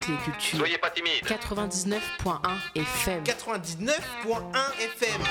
Les cultures. Soyez pas timide. 99.1 FM. 99.1 FM.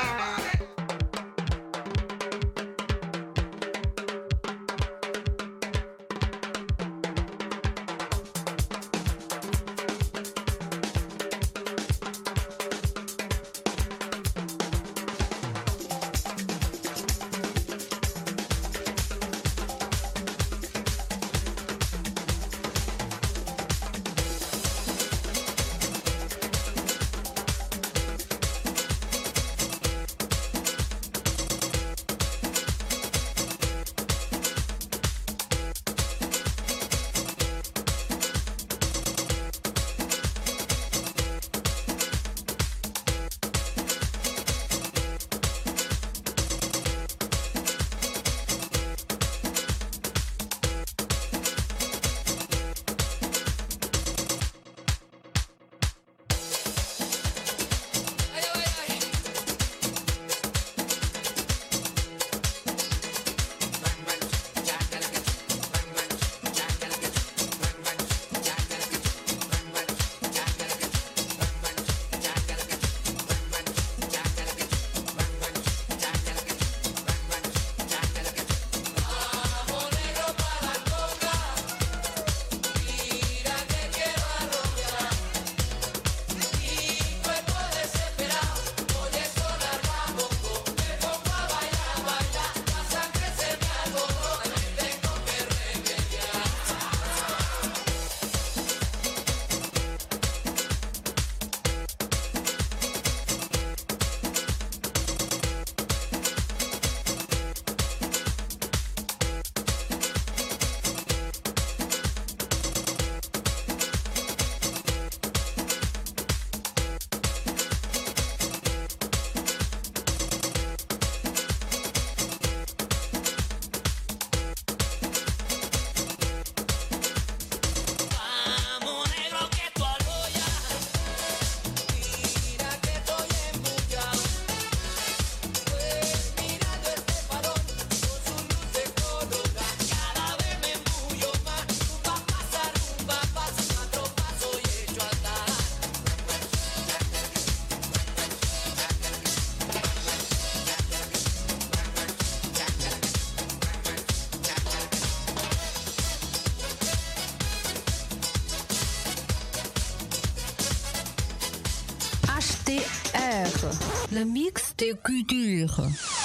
Le mix des cultures.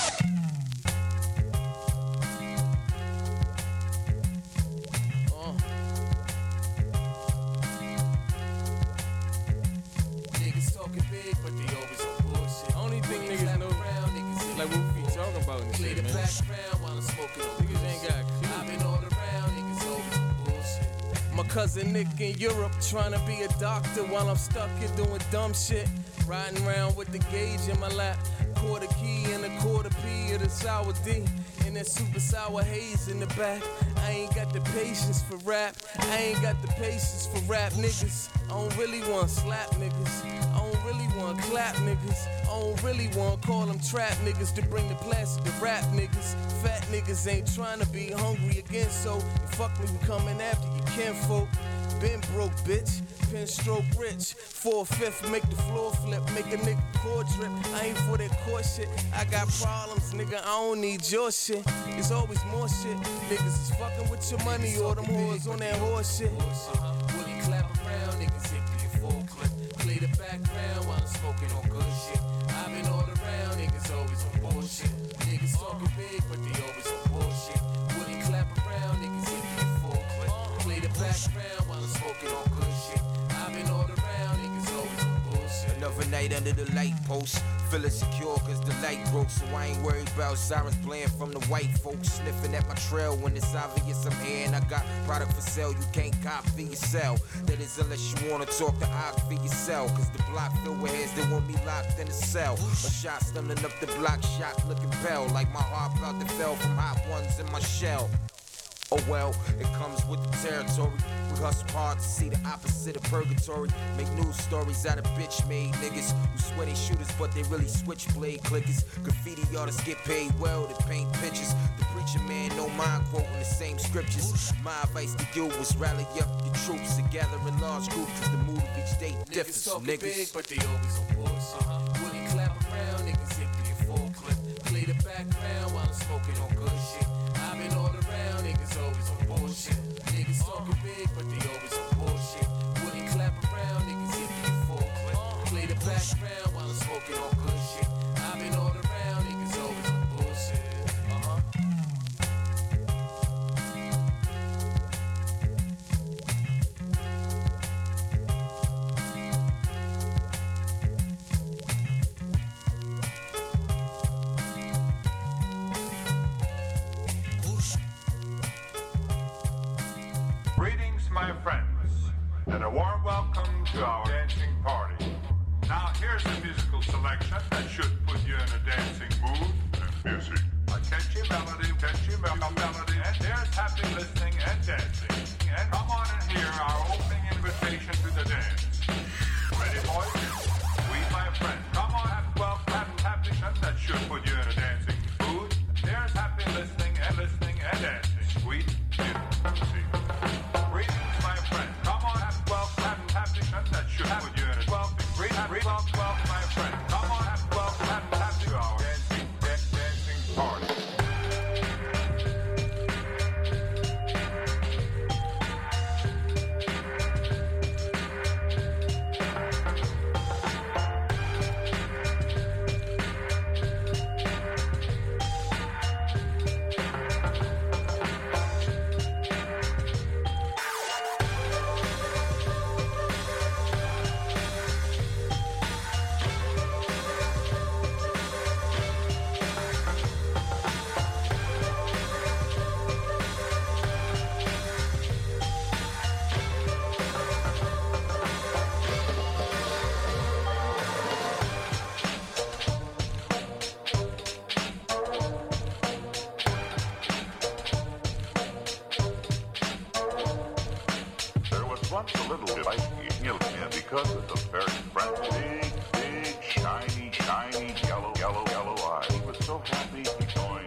Niggas talking big, but they always on bullshit. Only thing niggas know is like what we talking about and shit, man. Background while I'm smoking on niggas ain't got clue. I've been all around, niggas always on bullshit. My cousin Nick in Europe trying to be a doctor while I'm stuck here doing dumb shit. Riding around with the gauge in my lap, quarter key and a quarter P of the sour D, and that super sour haze in the back. I ain't got the patience for rap. I ain't got the patience for rap niggas. I don't really want slap niggas. I don't really want clap niggas. I don't really want call them trap niggas to bring the plastic to rap niggas. Fat niggas ain't trying to be hungry again, so you fuck me, we coming after you kinfolk. Been broke, bitch. Pen stroke rich, 4/5 make the floor flip, make a nigga core drip. I ain't for that core shit. I got problems, nigga. I don't need your shit. There's always more shit. Niggas is fucking with your money or them whores on that horse shit. Will you clap around, niggas hit me a full clip. Play the background while I'm smoking on good shit. I've been all around, niggas always on bullshit. Niggas talking big, but they always on bullshit. Will you clap around, niggas hit me a full clip. Play the background while I'm smoking on good shit. Another night under the light post, feeling secure cause the light broke. So I ain't worried about sirens playing from the white folks. Sniffing at my trail when it's obvious I'm here. And I got product for sale, you can't copy yourself. That is unless you wanna talk to Ock for yourself. Cause the block filled with heads that want me locked in a cell. A shot stumbling up the block, shot looking pale. Like my heart about to fell from hot ones in my shell. Oh well, it comes with the territory. We hustle hard to see the opposite of purgatory. Make news stories out of bitch-made niggas who swear they shooters, but they really switchblade clickers. Graffiti artists get paid well to paint pictures. The preacher preacher man, no mind quoting the same scriptures. My advice to you was rally up your troops and gather in large groups, cause the mood of each day differs. Niggas talking Niggas big, but they always on bullshit. Wouldn't clap around, niggas empty a full clip. Play the background while I'm smoking on good shit. I've been all around, niggas always on bullshit. Niggas talking big, but they always on bullshit. Wouldn't clap around, niggas empty a full clip. Play the background while I'm smoking on good shit. I've been all around, niggas always on bullshit. Greetings, my friends, and a warm welcome to our dancing party. Now, here's a musical selection that should put you in a dancing mood. And music. A catchy melody, and there's happy listening and dancing. And come on and hear our opening invitation to the dance. Ready, boys? We, my friends, come on, happy that should put you in a dancing mood. There's happy listening and dancing. Sweet music. Greetings, my friend. Come on, happy that should put you in a welcome, my friend. Come on, happy to our dancing party. Once a little bit like Hilton because of the very friendly, big, shiny, yellow eye. He was so happy he's going.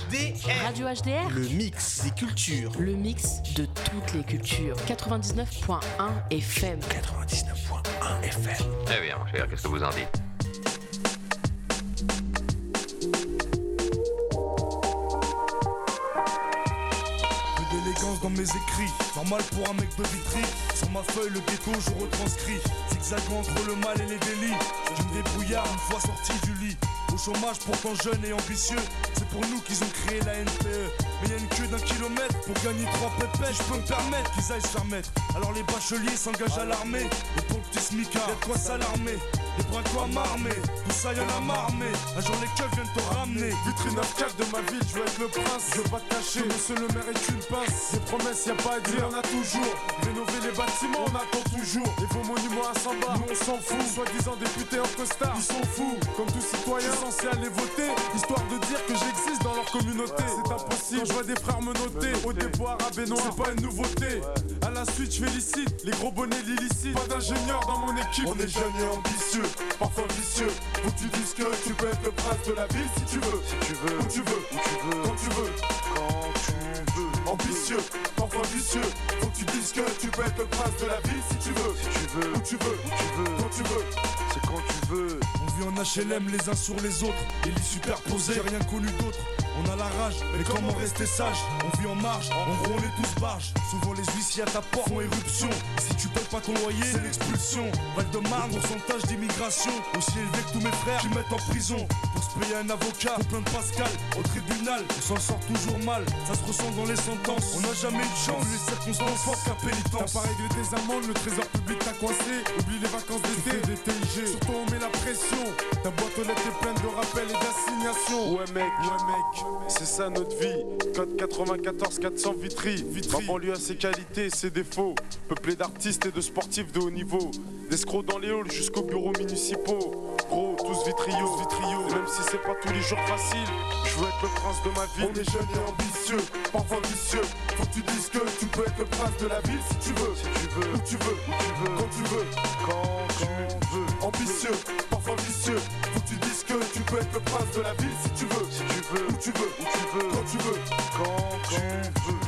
HDR. Radio HDR. Le mix des cultures. Le mix de toutes les cultures. 99.1 FM. 99.1 FM. Eh bien, mon cher, qu'est-ce que vous en dites? D'élégance dans mes écrits, normal pour un mec de Vitry. Sur ma feuille le ghetto je retranscris, zigzagant entre le mal et les délits. Je me débrouillard une fois sorti du lit. Au chômage pourtant jeune et ambitieux, c'est pour nous qu'ils ont créé la NPE. Mais y'a une queue d'1 kilomètre pour gagner 3 pépettes. Je peux me permettre qu'ils aillent se faire mettre. Alors les bacheliers s'engagent à l'armée. Et pour le petit smicard, y'a de quoi s'alarmer. Les braquois m'armer, tout ça y'en a marmé. Un jour les keufs viennent te ramener. Vitrine 9-4 de ma ville, je veux être le prince. Je veux pas te cacher, monsieur le maire est une pince. Des promesses y'a pas à dire, y'en a toujours. Rénover les bâtiments, on attend toujours. Les faux monuments à 100 bars, nous on s'en fout. Soi-disant députés en costard, ils sont fous. Comme tout citoyen, censé aller voter, histoire de dire que j'existe dans leur communauté. C'est impossible, quand je vois des frères me noter au dépôt arabe et noir, c'est pas une nouveauté. À la suite, je félicite les gros bonnets l'illicite. Pas d'ingénieur dans mon équipe. On est jeunes et ambitieux, parfois vicieux. Faut que tu dises que tu peux être le prince de la ville si tu veux. Si tu veux, où tu veux, où tu veux, quand tu veux. quand tu veux. Ambitieux, parfois vicieux. Faut que tu dises que tu peux être le prince de la ville si tu veux. Si tu veux, où tu veux, où tu veux, quand tu veux. c'est quand tu veux. On vit en HLM les uns sur les autres, les lits superposés, j'ai rien connu d'autre. On a la rage, mais comment rester sage? On vit en marge, en gros on est tous barges. Souvent les huissiers à ta porte font éruption. Si tu payes pas ton loyer, c'est l'expulsion. Val-de-Marne, pourcentage d'immigration aussi élevé que tous mes frères qui mettent en prison. Pour se payer un avocat, pour plein de Pascal, au tribunal, on s'en sort toujours mal. Ça se ressent dans les sentences, on n'a jamais eu de chance. Les circonstances fortes qu'à pénitence. T'as pas réglé tes amendes, le trésor public t'a coincé. Oublie les vacances d'été, des TIG. Surtout on met la pression. Ta boîte aux lettres est pleine de rappels et d'assignations. Ouais mec, c'est ça notre vie. Code 94 400 Vitry. Ma banlieue a ses qualités et ses défauts. Peuplé d'artistes et de sportifs de haut niveau. D'escrocs dans les halls jusqu'aux bureaux municipaux. Gros, tous vitriaux. Et même si c'est pas tous les jours facile, je veux être le prince de ma ville. On est jeunes et ambitieux, parfois vicieux. Faut que tu dises que tu peux être le prince de la ville si tu veux. Si tu veux, où tu veux, quand tu veux. quand tu veux. Ambitieux, parfois vicieux. Faut que tu dises que tu peux être le prince de la ville si tu veux. Si tu veux, où tu veux, quand tu veux. quand tu veux.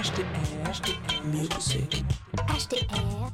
HDR Music. HDR.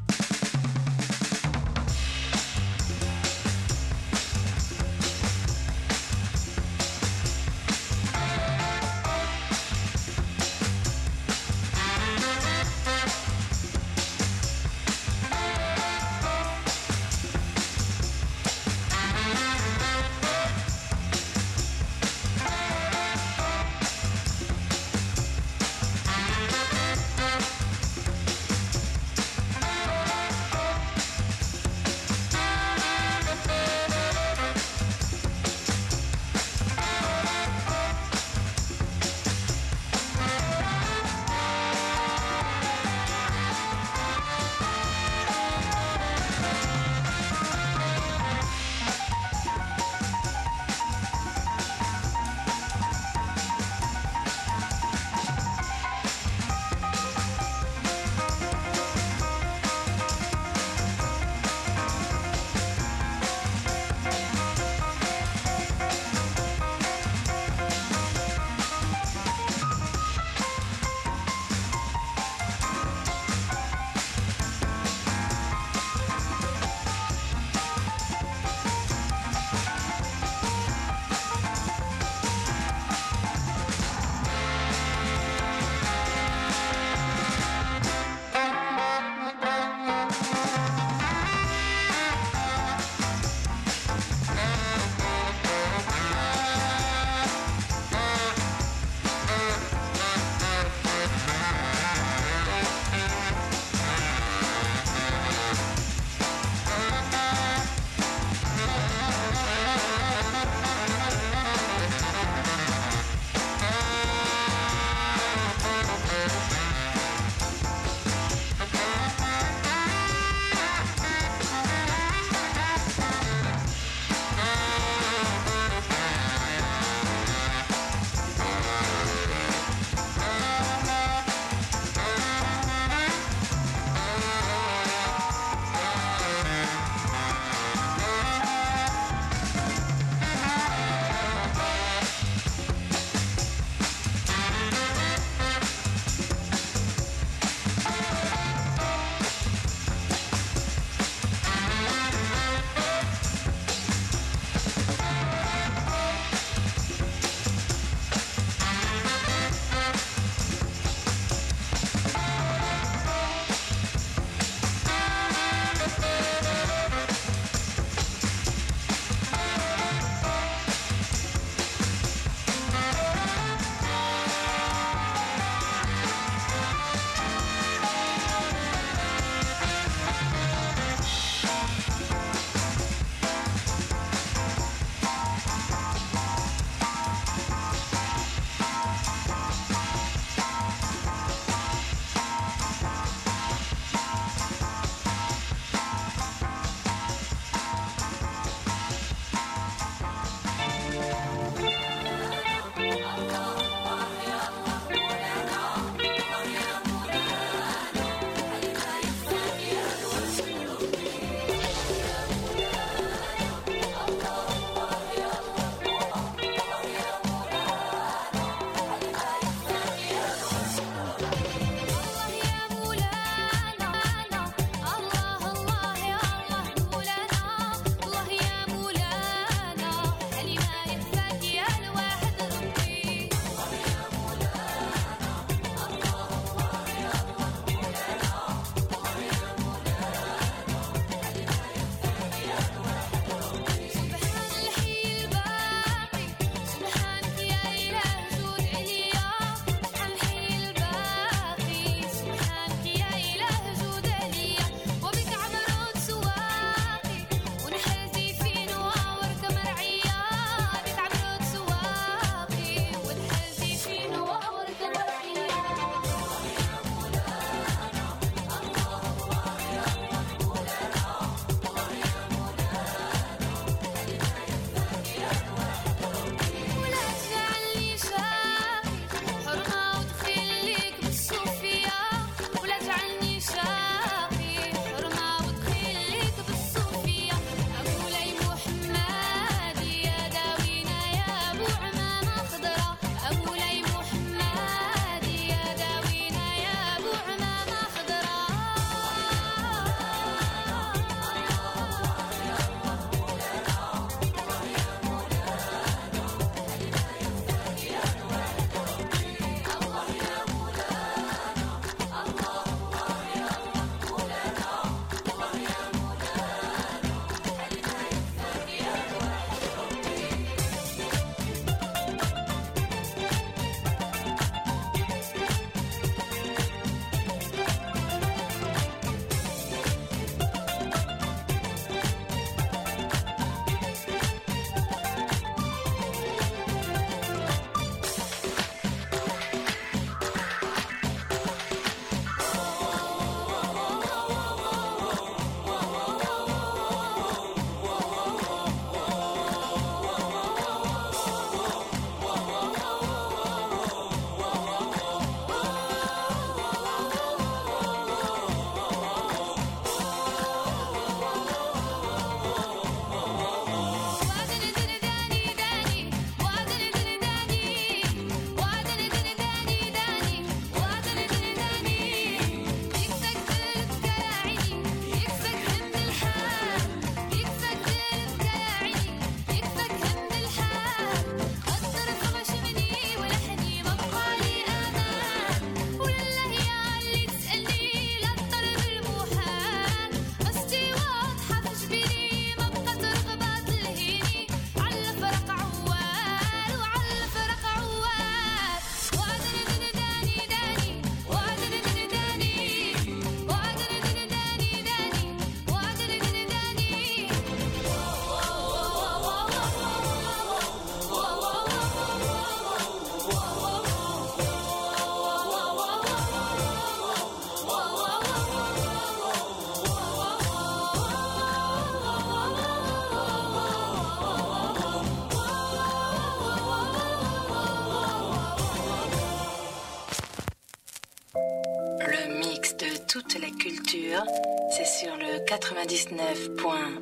toutes les cultures, c'est sur le 99.1.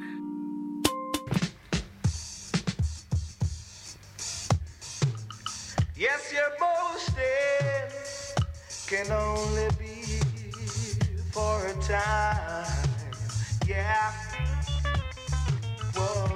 Yes, your boasting can only be for a time. Yeah. Whoa.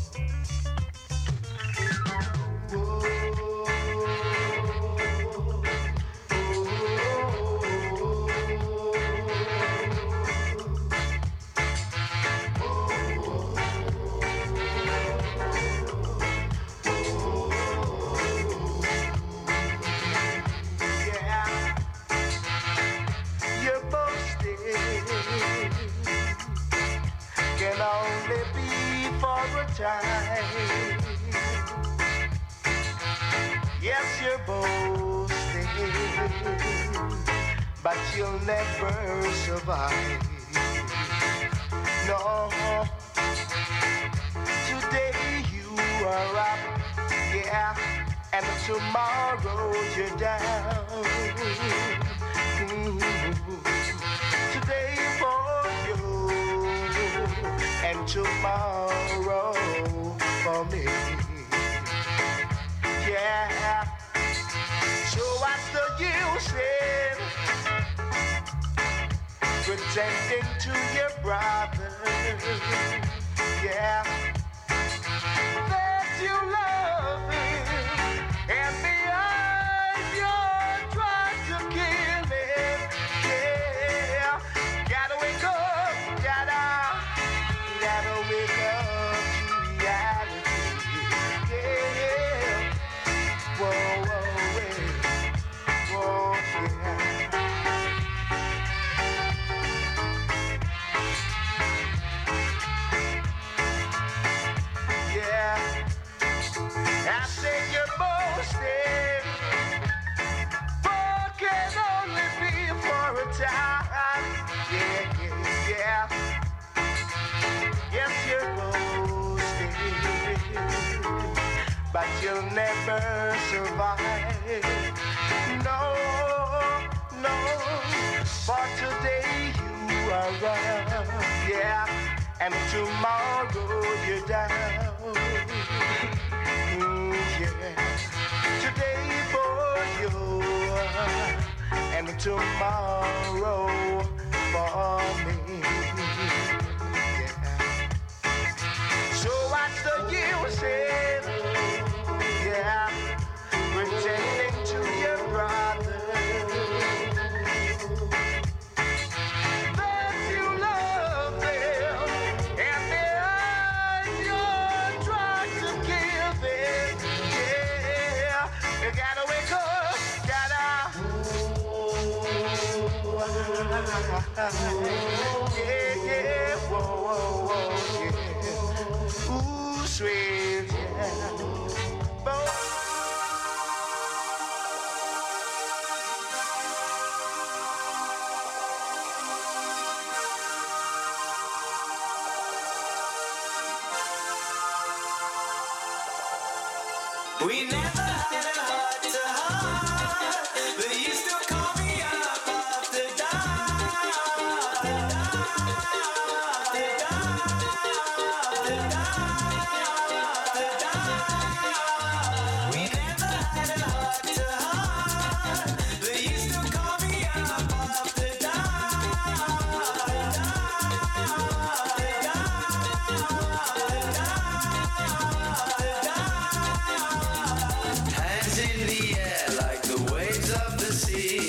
Time. Yes, you're boasting, but you'll never survive. No, today you are up, yeah, and tomorrow you're down. Today for you, and tomorrow for me. Yeah. So what's the use in pretending to your brother? Yeah. That you love him, and behind you're trying to kill him. Yeah. Gotta wake up, gotta wake up to reality. Yeah. Whoa, whoa, yeah. I say you're boasting, but can only be for a time. Yeah. Yes, you're boasting, but you'll never survive. No, for today you are up, yeah, and tomorrow you're down. Yeah. Today for you, and tomorrow for me. Yeah. So what's the use in, yeah, pretending to your brother that you love them, and behind you're trying to kill them. Yeah, you gotta wake up, yeah, whoa, yeah. Ooh, sweet, yeah. We never had a heart to heart, but you still call me up after We never had a heart to heart, but you still call me up after Hands in the air like the waves of the sea.